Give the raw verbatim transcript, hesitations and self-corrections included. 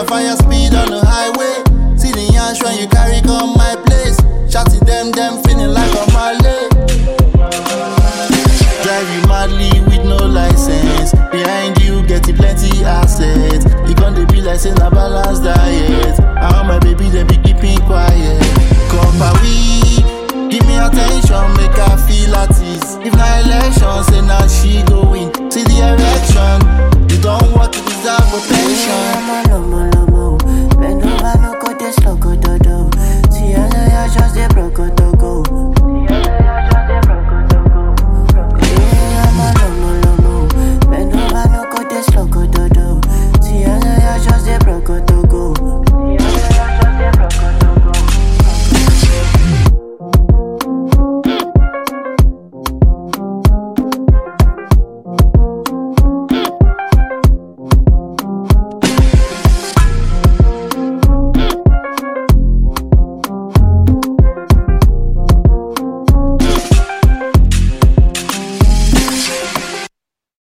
fire speed on the highway. See the yansh when you carry come my place. Shotty them, them feeling like a Malay. Drive you madly with no license. Behind you getting plenty assets. You gonna be like saying a balanced diet. I want my baby them be keeping quiet. Come by we, give me attention, make her feel at ease. If not election, say now she go win. See the erection, you don't want to deserve a pension.